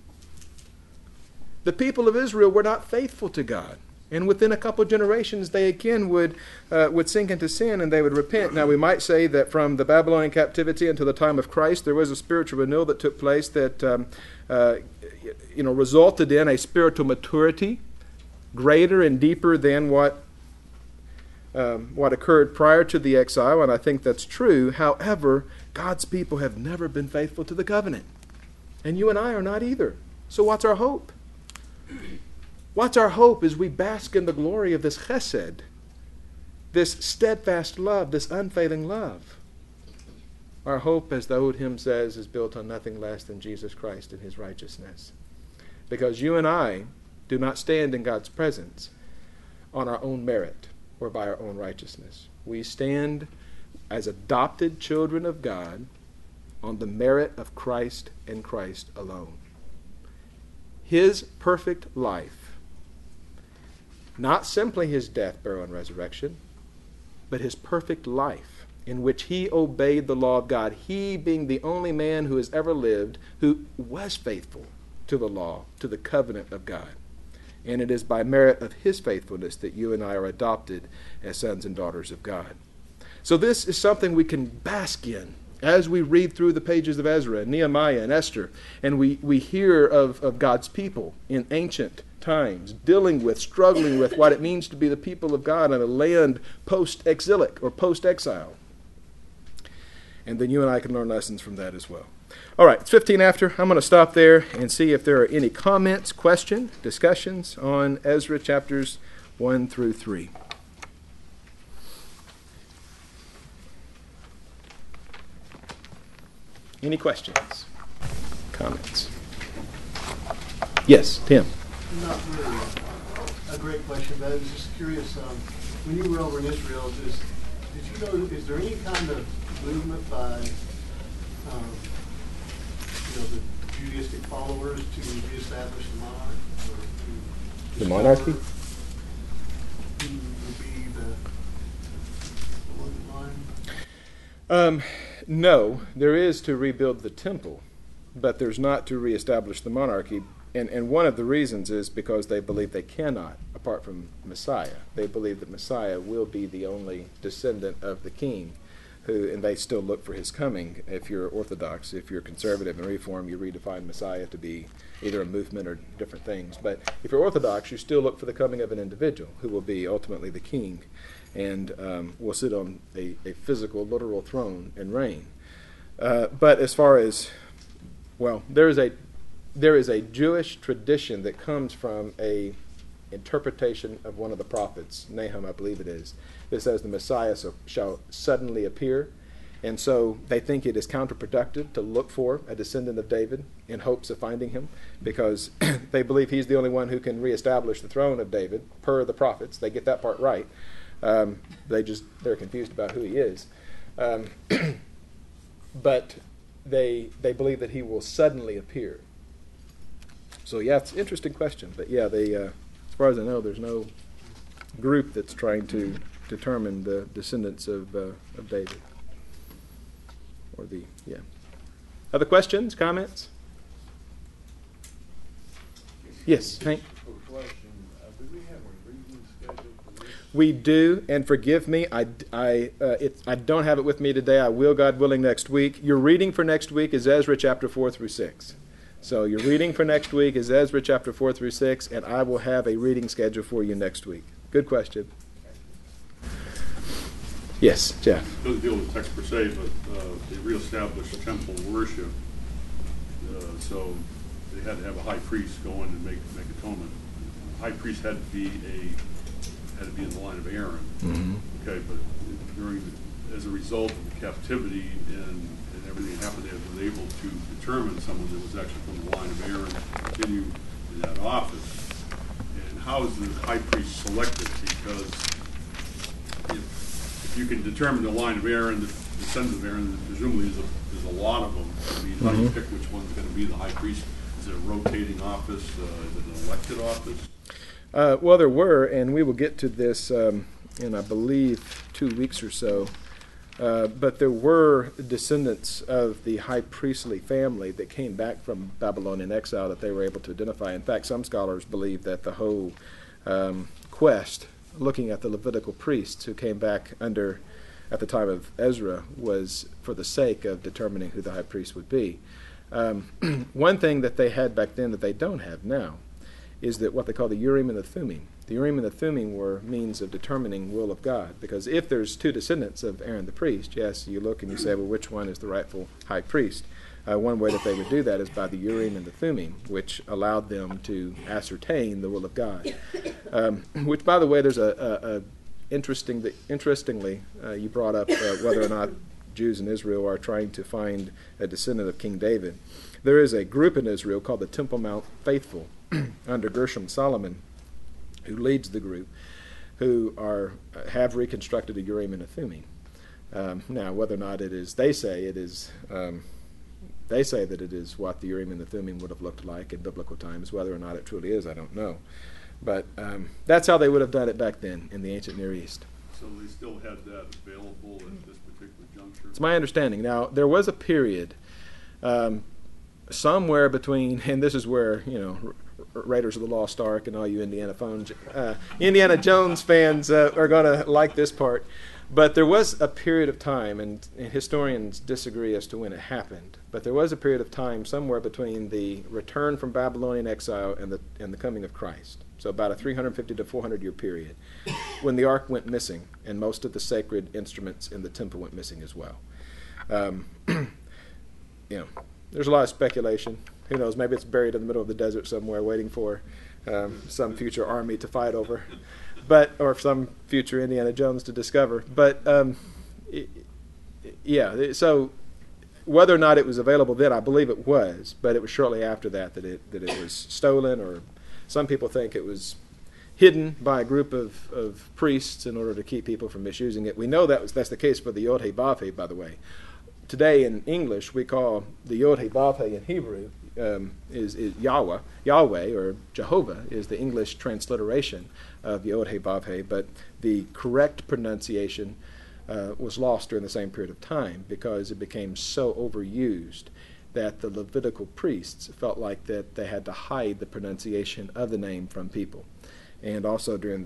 The people of Israel were not faithful to God. And within a couple of generations, they again would sink into sin and they would repent. Now, we might say that from the Babylonian captivity until the time of Christ, there was a spiritual renewal that took place that resulted in a spiritual maturity greater and deeper than what occurred prior to the exile, and I think that's true. However, God's people have never been faithful to the covenant. And you and I are not either. So what's our hope? What's our hope as we bask in the glory of this chesed, this steadfast love, this unfailing love? Our hope, as the old hymn says, is built on nothing less than Jesus Christ and his righteousness. Because you and I do not stand in God's presence on our own merit or by our own righteousness. We stand as adopted children of God on the merit of Christ and Christ alone. his perfect life, not simply his death, burial, and resurrection, but his perfect life in which he obeyed the law of God, he being the only man who has ever lived who was faithful to the law, to the covenant of God. And it is by merit of his faithfulness that you and I are adopted as sons and daughters of God. So this is something we can bask in as we read through the pages of Ezra and Nehemiah and Esther, and we hear of God's people in ancient times struggling with what it means to be the people of God in a land post-exilic or post-exile. And then you and I can learn lessons from that as well. All right, it's 15 after. I'm going to stop there and see if there are any comments, questions, discussions on Ezra chapters 1 through 3. Any questions? Comments? Yes, Tim. Not really a great question, but I was just curious. When you were over in Israel, did you know, is there any kind of movement by the Judaistic followers to reestablish the monarch? Or the monarchy? Who would be the line? No, there is to rebuild the temple, but there's not to reestablish the monarchy. And one of the reasons is because they believe they cannot, apart from Messiah. They believe that Messiah will be the only descendant of the king, and they still look for his coming. If you're Orthodox, if you're conservative and Reform, you redefine Messiah to be either a movement or different things. But if you're Orthodox, you still look for the coming of an individual who will be ultimately the king and will sit on a physical, literal throne and reign. But as far as, there is a Jewish tradition that comes from a interpretation of one of the prophets, Nahum, I believe it is, that says the Messiah shall suddenly appear. And so they think it is counterproductive to look for a descendant of David in hopes of finding him, because they believe he's the only one who can reestablish the throne of David, per the prophets. They get that part right. They're confused about who he is. But they believe that he will suddenly appear. So it's an interesting question. But as far as I know, there's no group that's trying to determine the descendants of David. Other questions, comments? Yes, Hank? We do, and forgive me, I don't have it with me today. I will, God willing, next week. Your reading for next week is Ezra chapter 4 through 6. So your reading for next week is Ezra chapter 4 through 6, and I will have a reading schedule for you next week. Good question. Yes, Jeff. It doesn't deal with the text per se, but they reestablished temple worship. So they had to have a high priest go in and make atonement. The high priest had to be in the line of Aaron. Mm-hmm. Okay, but as a result of the captivity and everything that happened, they were able to determine someone that was actually from the line of Aaron to continue in that office. And how is the high priest selected? Because if you can determine the line of Aaron, the sons of Aaron, presumably there's a lot of them. I mean, how do you pick which one's going to be the high priest? Is it a rotating office? Is it an elected office? There were, and we will get to this in, I believe, 2 weeks or so. But there were descendants of the high priestly family that came back from Babylon in exile that they were able to identify. In fact, some scholars believe that the whole quest, looking at the Levitical priests who came back at the time of Ezra, was for the sake of determining who the high priest would be. One thing that they had back then that they don't have now is that what they call the Urim and the Thummim. The Urim and the Thummim were means of determining will of God, because if there's two descendants of Aaron the priest, yes, you look and you say, well, which one is the rightful high priest? One way that they would do that is by the Urim and the Thummim, which allowed them to ascertain the will of God. Which, by the way, there's interestingly, you brought up whether or not Jews in Israel are trying to find a descendant of King David. There is a group in Israel called the Temple Mount Faithful under Gershom Solomon, who leads the group, who have reconstructed a Urim and a Thummim. Now, whether or not it is, they say it is They say that it is what the Urim and the Thummim would have looked like in biblical times. Whether or not it truly is, I don't know. But that's how they would have done it back then in the ancient Near East. So they still had that available at this particular juncture? It's my understanding. Now, there was a period somewhere between, and this is where, Raiders of the Lost Ark and all you Indiana Jones fans are going to like this part. But there was a period of time, and historians disagree as to when it happened, but there was a period of time somewhere between the return from Babylonian exile and the coming of Christ. So about a 350 to 400 year period when the ark went missing and most of the sacred instruments in the temple went missing as well. There's a lot of speculation. Who knows? Maybe it's buried in the middle of the desert somewhere, waiting for some future army to fight over, or some future Indiana Jones to discover. But so whether or not it was available then, I believe it was, but it was shortly after that it was stolen, or some people think it was hidden by a group of priests in order to keep people from misusing it. We know that's the case for the Yod He Vav He, by the way. Today in English, we call the Yod He Vav He in Hebrew is Yahweh, or Jehovah is the English transliteration of Yod He Vav He, but the correct pronunciation was lost during the same period of time because it became so overused that the Levitical priests felt like that they had to hide the pronunciation of the name from people. And also during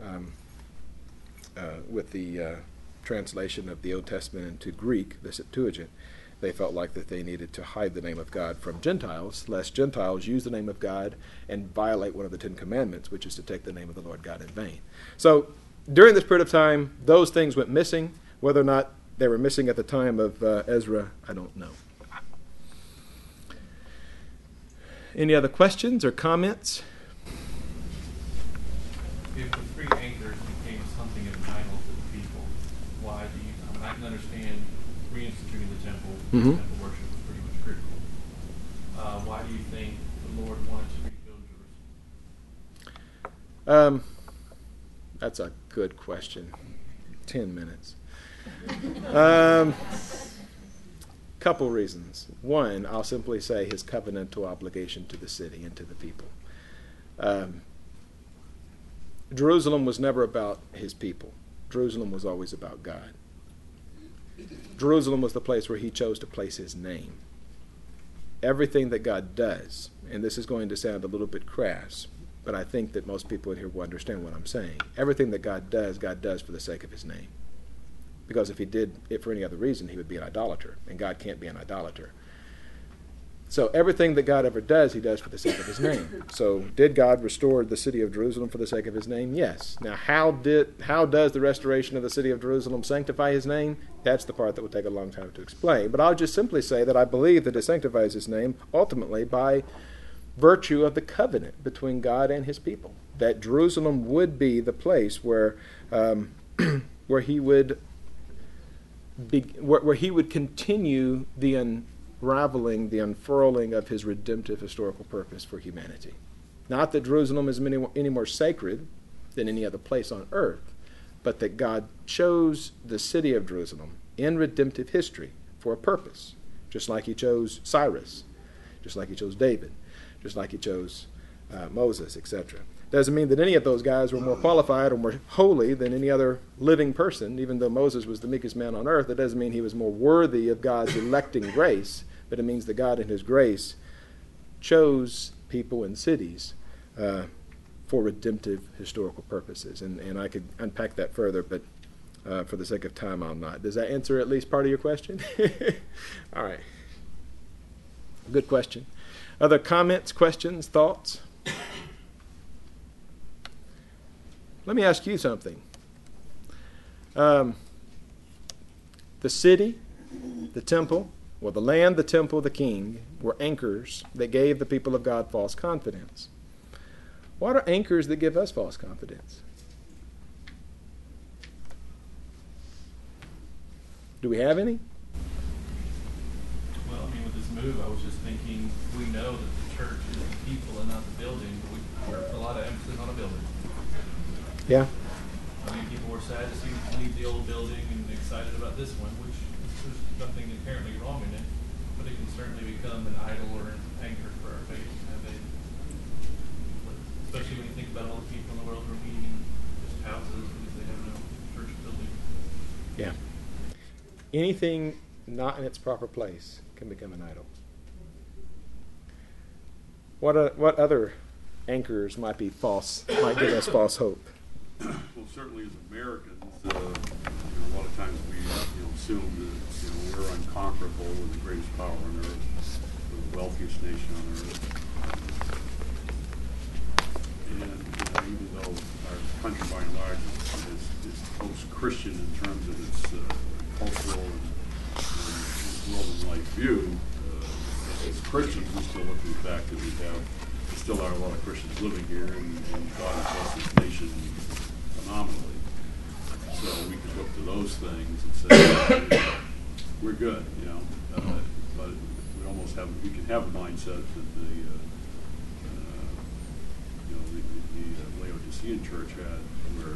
with the translation of the Old Testament into Greek, the Septuagint, they felt like that they needed to hide the name of God from Gentiles, lest Gentiles use the name of God and violate one of the Ten Commandments, which is to take the name of the Lord God in vain. So during this period of time, those things went missing. Whether or not they were missing at the time of Ezra, I don't know. Any other questions or comments? If the three anchors became something of an idol to the people, why do you? I can understand reinstituting the temple. Mm-hmm. Temple worship was pretty much critical. Why do you think the Lord wanted to rebuild Jerusalem? That's a good question. 10 minutes. Couple reasons. One, I'll simply say his covenantal obligation to the city and to the people. Jerusalem was never about his people. Jerusalem was always about God. Jerusalem was the place where he chose to place his name. Everything that God does, and this is going to sound a little bit crass, but I think that most people in here will understand what I'm saying. Everything that God does for the sake of his name. Because if he did it for any other reason, he would be an idolater, and God can't be an idolater. So everything that God ever does, he does for the sake of his name. So did God restore the city of Jerusalem for the sake of his name? Yes. Now, how does the restoration of the city of Jerusalem sanctify his name? That's the part that will take a long time to explain. But I'll just simply say that I believe that it sanctifies his name ultimately by virtue of the covenant between God and his people. That Jerusalem would be the place where where he would continue the unraveling, the unfurling of his redemptive historical purpose for humanity. Not that Jerusalem is any more sacred than any other place on earth, but that God chose the city of Jerusalem in redemptive history for a purpose, just like he chose Cyrus, just like he chose David, just like he chose Moses, etc. Doesn't mean that any of those guys were more qualified or more holy than any other living person. Even though Moses was the meekest man on earth, it doesn't mean he was more worthy of God's electing grace, but it means that God in his grace chose people and cities for redemptive historical purposes. And I could unpack that further, but for the sake of time, I'll not. Does that answer at least part of your question? All right. Good question. Other comments, questions, thoughts? Let me ask you something. The city, the temple, or the land, the temple, the king, were anchors that gave the people of God false confidence. What are anchors that give us false confidence? Do we have any? Well, I mean, with this move, I was just thinking, we know that the church is the people and not the building, but we put a lot of emphasis on a building. Yeah. I mean, people were sad to see leave the old building and excited about this one, which there's nothing inherently wrong in it. but it can certainly become an idol or an anchor for our faith. Especially when you think about all the people in the world who are meeting in just houses because they have no church building. Yeah. Anything not in its proper place can become an idol. What other anchors might be false, might give us false hope? Well, certainly as Americans, a lot of times we assume that we're unconquerable, we're the greatest power on earth, we're the wealthiest nation on earth. And even though our country by and large is post-Christian in terms of its cultural and world and life view, as Christians we still look at the fact that we still are a lot of Christians living here, and God has blessed this nation phenomenally. So we can look to those things and say, we're good, but we almost we can have a mindset that the Laodicean church had, where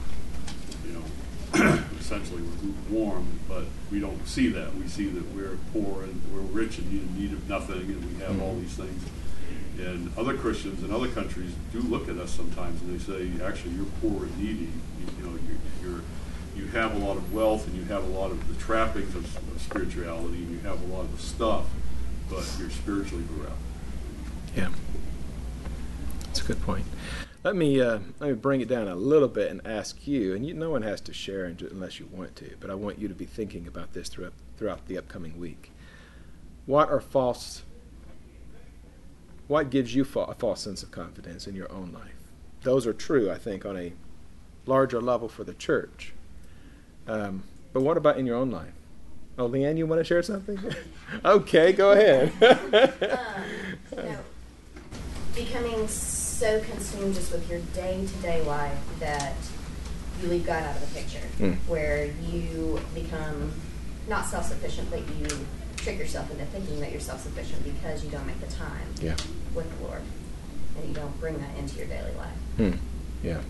essentially we're lukewarm, but we don't see that. We see that we're poor and we're rich and in need of nothing, and we have all these things. And other Christians in other countries do look at us sometimes and they say, actually, you're poor and needy. You have a lot of wealth and you have a lot of the trappings of spirituality and you have a lot of the stuff, but you're spiritually bereft. Yeah, that's a good point. Let me bring it down a little bit and ask you, and no one has to share unless you want to, but I want you to be thinking about this throughout the upcoming week. What gives you a false sense of confidence in your own life? Those are true, I think, on a larger level for the church. But what about in your own life? Oh, Leanne, you want to share something? Okay, go ahead. Becoming so consumed just with your day-to-day life that you leave God out of the picture, where you become not self-sufficient, but you trick yourself into thinking that you're self-sufficient because you don't make the time with the Lord, and you don't bring that into your daily life. Yeah.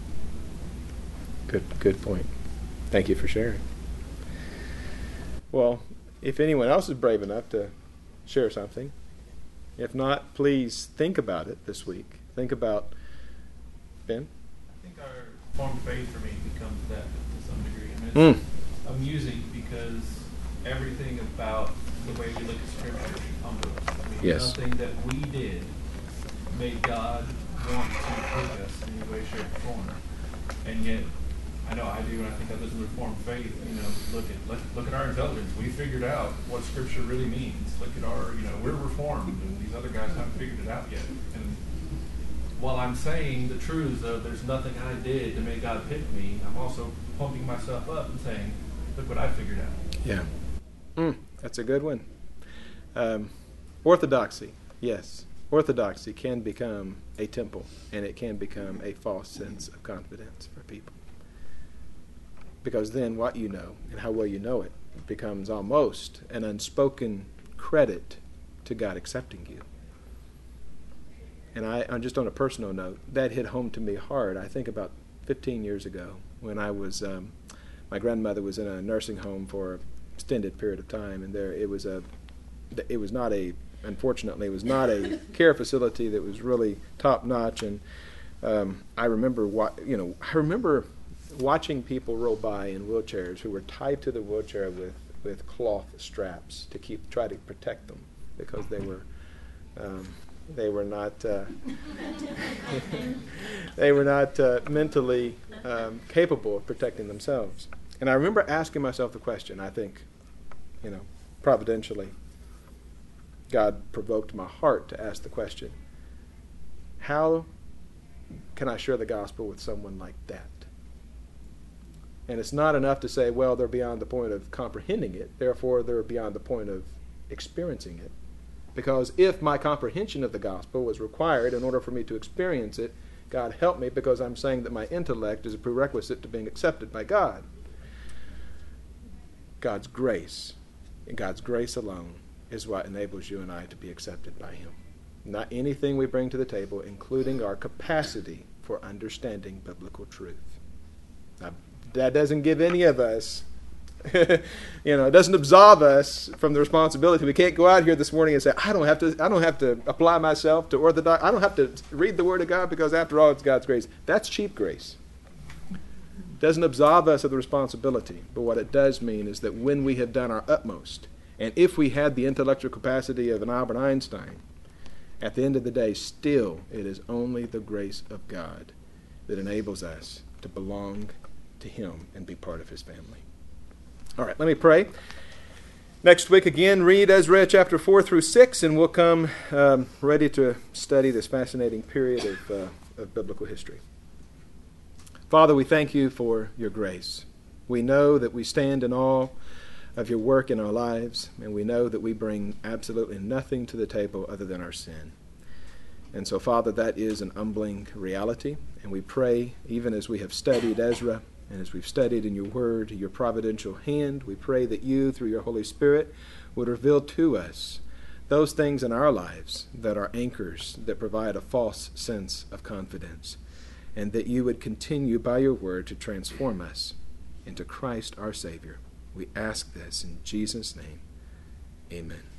Good point. Thank you for sharing. Well, if anyone else is brave enough to share something, if not, please think about it this week. Think about, Ben? I think our form of faith for me becomes that to some degree. I mean, it's amusing because everything about the way we look at Scripture should come to us. I mean, nothing that we did made God want to take us in any way, shape, or form. And yet, I know I do, and I think others in the Reformed faith, look at our intelligence. We figured out what Scripture really means. Look at our, we're Reformed, and these other guys haven't figured it out yet. And while I'm saying the truths of there's nothing I did to make God pick me, I'm also pumping myself up and saying, look what I figured out. Yeah. That's a good one. Orthodoxy, yes. Orthodoxy can become a temple, and it can become a false sense of confidence for people. Because then what you know and how well you know it becomes almost an unspoken credit to God accepting you. And just on a personal note, that hit home to me hard. I think about 15 years ago when I was, my grandmother was in a nursing home for an extended period of time, and unfortunately, it was not a care facility that was really top notch. And I remember watching people roll by in wheelchairs who were tied to the wheelchair with cloth straps to try to protect them because they were not mentally capable of protecting themselves. And I remember asking myself the question, I think, providentially, God provoked my heart to ask the question, how can I share the gospel with someone like that? And it's not enough to say, well, they're beyond the point of comprehending it, therefore they're beyond the point of experiencing it. Because if my comprehension of the gospel was required in order for me to experience it, God help me, because I'm saying that my intellect is a prerequisite to being accepted by God. God's grace, and God's grace alone, is what enables you and I to be accepted by Him. Not anything we bring to the table, including our capacity for understanding biblical truth. Now, that doesn't give any of us It doesn't absolve us from the responsibility. We can't go out here this morning and say, I don't have to apply myself to Orthodox. I don't have to read the Word of God because after all, it's God's grace. That's cheap grace. It doesn't absolve us of the responsibility. But what it does mean is that when we have done our utmost, and if we had the intellectual capacity of an Albert Einstein, at the end of the day, still it is only the grace of God that enables us to belong to Him and be part of His family. All right, let me pray. Next week again, read Ezra chapter 4 through 6, and we'll come ready to study this fascinating period of biblical history. Father, we thank you for your grace. We know that we stand in awe of your work in our lives, and we know that we bring absolutely nothing to the table other than our sin. And so, Father, that is an humbling reality, and we pray, even as we have studied Ezra, and as we've studied in your word, your providential hand, we pray that you, through your Holy Spirit, would reveal to us those things in our lives that are anchors that provide a false sense of confidence, and that you would continue by your word to transform us into Christ our Savior. We ask this in Jesus' name. Amen.